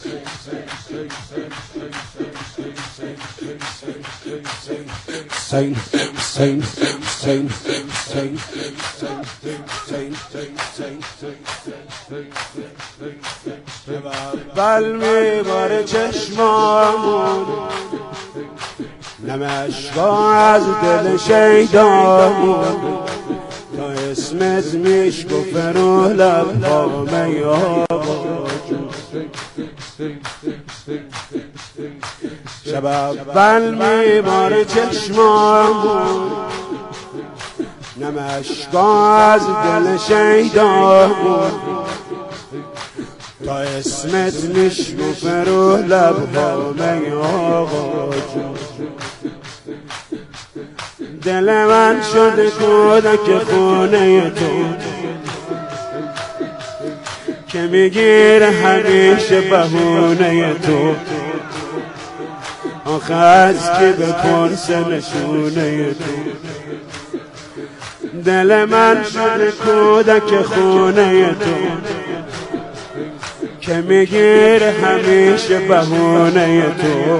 بل میباره چشمامون نمشقا از دل شیدامون تا اسمت میشکفه رو لبهامه آقا جون شب اول میباره چشمامون نمشقا از دل شیدامون تا اسمت میشکفه رو لبهامه آقا جون دل من شده کودک خونه تو که میگیره همیشه بهونه تو آخه از کی بپرسه نشونه تو دل من شده کودک خونه تو که میگیره همیشه بهونه تو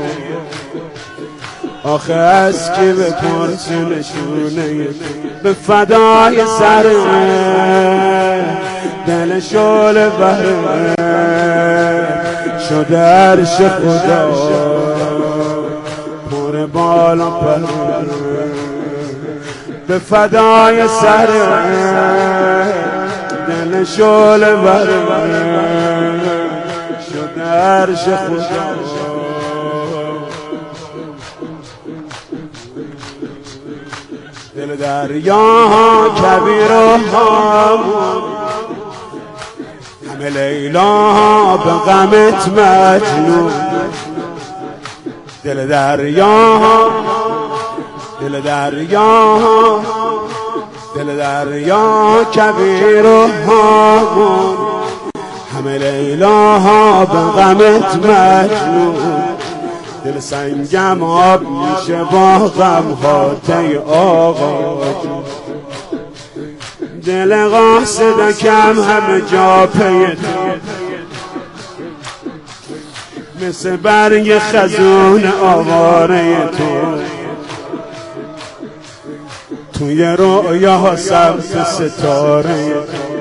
آخه از کی بپرسه نشونه تو به فدای سر دل شعله بهره شده عرش خدا پر بالا پر به فدای سر دل شعله بهره شده عرش خدا دل دریا کبیر و هامون همه لیلا به غمت مجنون دل دریا کبیر و هامون همه لیلا به غمت مجنون دل سنگم آب میشه با غم هاتی آقا جون دل قاصدکم همه جا پی تو مثل برگ خزون آواره تو توی رویا سبز ستاره تو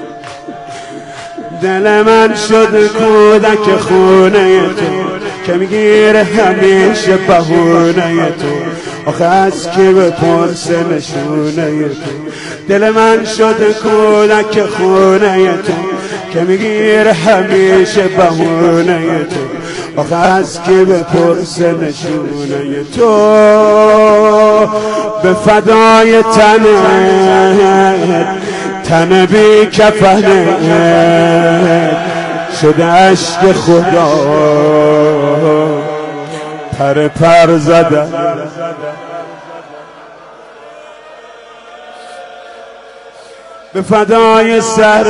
دل من شد کودک خونه تو که میگیره همیشه بهونه تو آخه از کی بپرسه نشونه تو دل من شد کودک خونه تو که میگیره همیشه بهونه تو آخه از کی بپرسه نشونه تو به فدای تن بی کفنه شده عشق خدا پر زده به فدای سر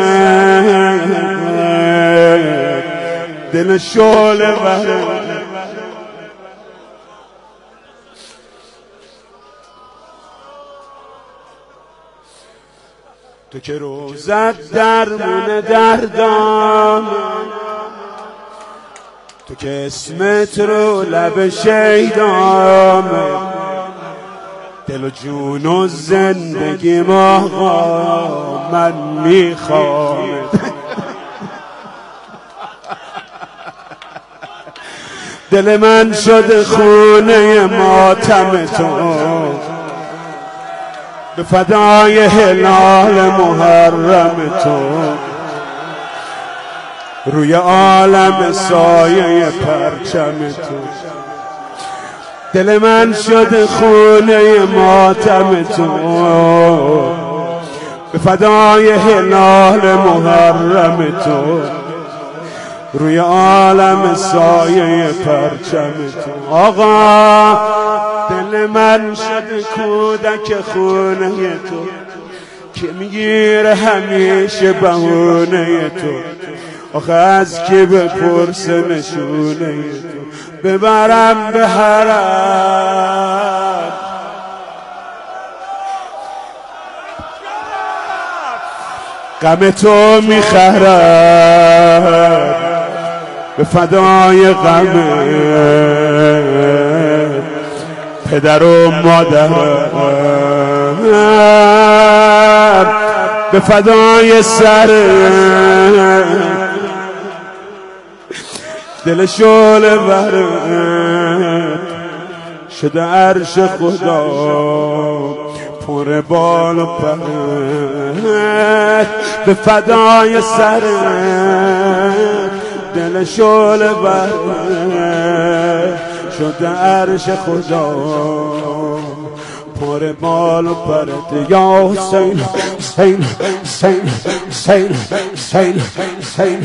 دل شعله بهره تو که روزت درمون دردام تو که اسمت رو لب شیدام دل و جون و زندگی ما من میخوام دل من شد خونه ماتم تو به فدای هلال محرم تو روی عالم سایه پرچم تو دل من شد خونه ماتم تو به فدای هلال محرم تو روی عالم سایه پرچم تو آقا دل من شد کودک خونه تو که میگیره همیشه بهونه تو آخه از کی بپرسه نشونه تو ببرم به حرم غم تو میخرم به فدای غمت پدر و مادر، به فدای سر دل شعله ورت شده عرش خدا پر بال و پر، به فدای سر دل شعله ورت شده عرش خدا پر بال و پرت. یا حسین حسین حسین حسین حسین حسین